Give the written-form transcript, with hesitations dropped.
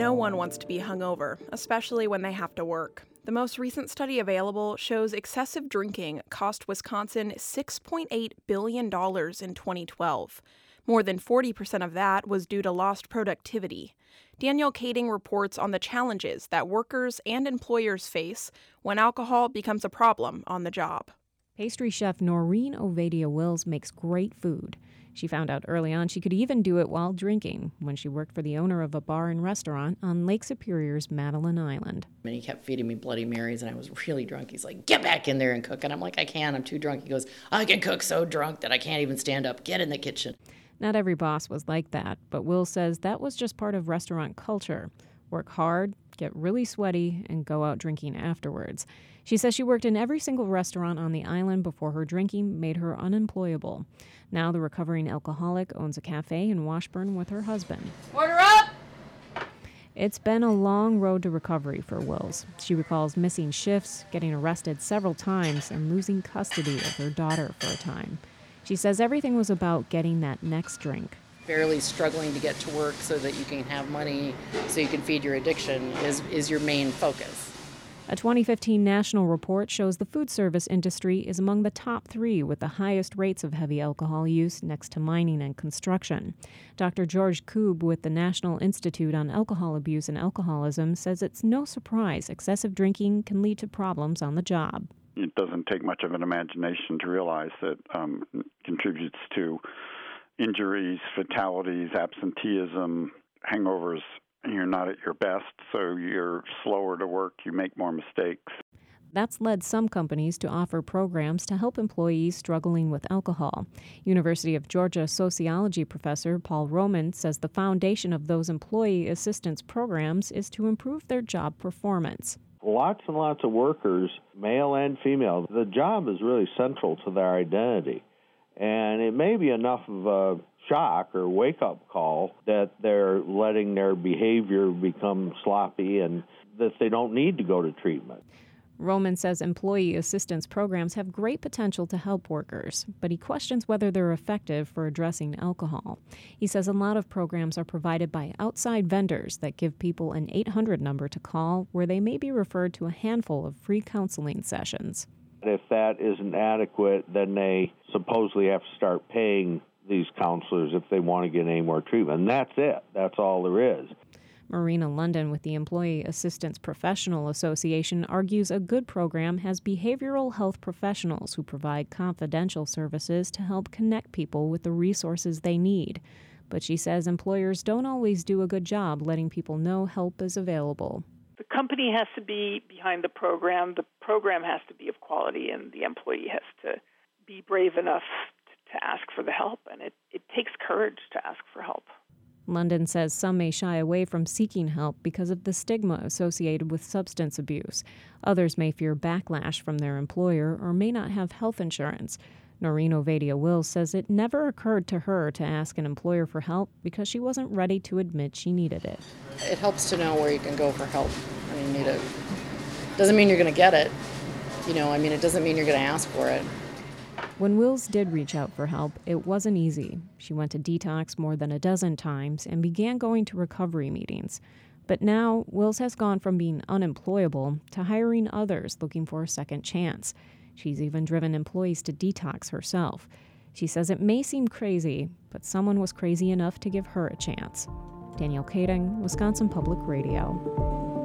No one wants to be hungover, especially when they have to work. The most recent study available shows excessive drinking cost Wisconsin $6.8 billion in 2012. More than 40% of that was due to lost productivity. Danielle Kading reports on the challenges that workers and employers face when alcohol becomes a problem on the job. Pastry chef Noreen Ovadia Wills makes great food. She found out early on she could even do it while drinking when she worked for the owner of a bar and restaurant on Lake Superior's Madeline Island. And he kept feeding me Bloody Marys, and I was really drunk. He's like, get back in there and cook. And I'm like, I can't. I'm too drunk. He goes, I can cook so drunk that I can't even stand up. Get in the kitchen. Not every boss was like that, but Will says that was just part of restaurant culture. Work hard, get really sweaty, and go out drinking afterwards. She says she worked in every single restaurant on the island before her drinking made her unemployable. Now the recovering alcoholic owns a cafe in Washburn with her husband. Order up! It's been a long road to recovery for Wills. She recalls missing shifts, getting arrested several times, and losing custody of her daughter for a time. She says everything was about getting that next drink. Barely struggling to get to work so that you can have money so you can feed your addiction is your main focus. A 2015 national report shows the food service industry is among the top 3 with the highest rates of heavy alcohol use next to mining and construction. Dr. George Koob with the National Institute on Alcohol Abuse and Alcoholism says it's no surprise excessive drinking can lead to problems on the job. It doesn't take much of an imagination to realize that it contributes to injuries, fatalities, absenteeism, hangovers. You're not at your best, so you're slower to work, you make more mistakes. That's led some companies to offer programs to help employees struggling with alcohol. University of Georgia sociology professor Paul Roman says the foundation of those employee assistance programs is to improve their job performance. Lots and lots of workers, male and female, the job is really central to their identity. And it may be enough of a shock or wake-up call that they're letting their behavior become sloppy and that they don't need to go to treatment. Roman says employee assistance programs have great potential to help workers, but he questions whether they're effective for addressing alcohol. He says a lot of programs are provided by outside vendors that give people an 800 number to call where they may be referred to a handful of free counseling sessions. If that isn't adequate, then they supposedly have to start paying these counselors if they want to get any more treatment. And that's it. That's all there is. Marina London with the Employee Assistance Professional Association argues a good program has behavioral health professionals who provide confidential services to help connect people with the resources they need. But she says employers don't always do a good job letting people know help is available. The company has to be behind the program has to be of quality, and the employee has to be brave enough to ask for the help, and it takes courage to ask for help. London says some may shy away from seeking help because of the stigma associated with substance abuse. Others may fear backlash from their employer or may not have health insurance. Noreen Ovadia Wills says it never occurred to her to ask an employer for help because she wasn't ready to admit she needed it. It helps to know where you can go for help when you need it. Doesn't mean you're going to get it. It doesn't mean you're going to ask for it. When Wills did reach out for help, it wasn't easy. She went to detox more than a dozen times and began going to recovery meetings. But now, Wills has gone from being unemployable to hiring others looking for a second chance. She's even driven employees to detox herself. She says it may seem crazy, but someone was crazy enough to give her a chance. Danielle Kading, Wisconsin Public Radio.